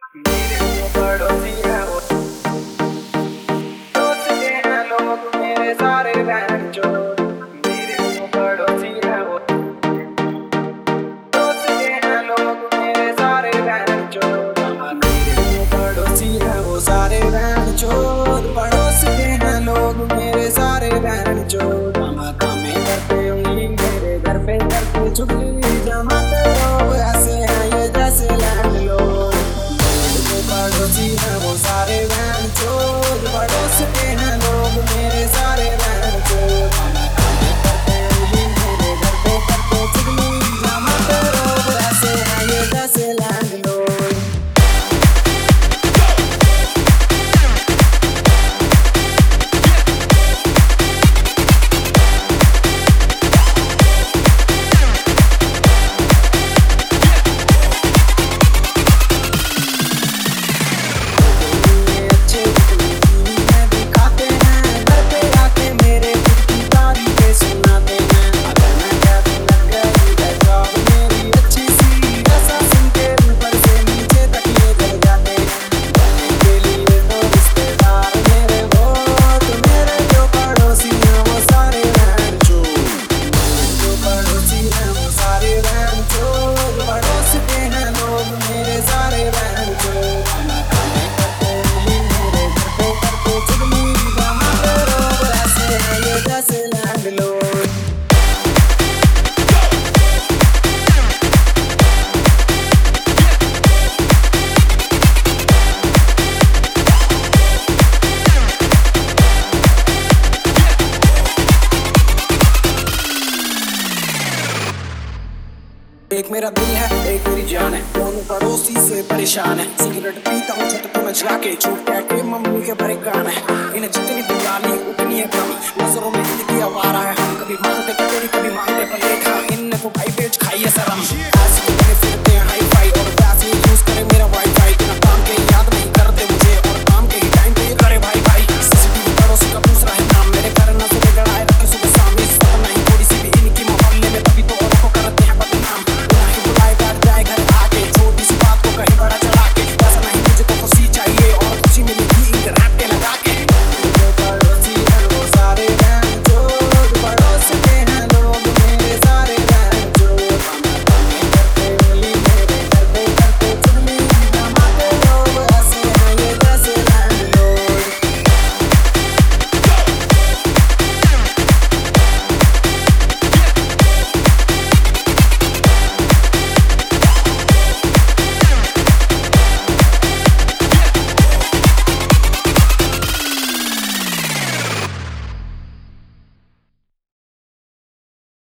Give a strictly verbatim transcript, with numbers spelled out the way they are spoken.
मेरे वो पड़ोसी है वो दोस्त हैं लोग मेरे सारे बहन चोद। मेरे वो पड़ोसी है वो दोस्त हैं लोग मेरे सारे बहन चोद। मेरे वो पड़ोसी है वो सारे बहन चोद। पड़ोस के हैं लोग मेरे सारे बहन चोद। मामा कामे करते उंगली मेरे घर पे करते चुगली जमाते लोग ऐसे हैं ये जैसे लैंडलॉर्ड। पड़ोसी हैं वो सारे बहन चोद। पड़ोस के हैं लोग मेरे सारे बहन चोद। मामा कामे करते उंगली मेरे घर पे करते चुगली जमाते लोग ऐसे हैं ये जैसे लैंडलॉर्ड। एक मेरा दिल है एक मेरी जान है, दोनों पड़ोसी से परेशान है। सिगरेट पीता हूँ छत पे मैं जाके, झूठ कह के मम्मी के भरे कान है। इन्हें जितनी बुला ली उतनी है कम, नजरों में इनकी आवारा है। हम कभी मांगते कभी कभी मांगते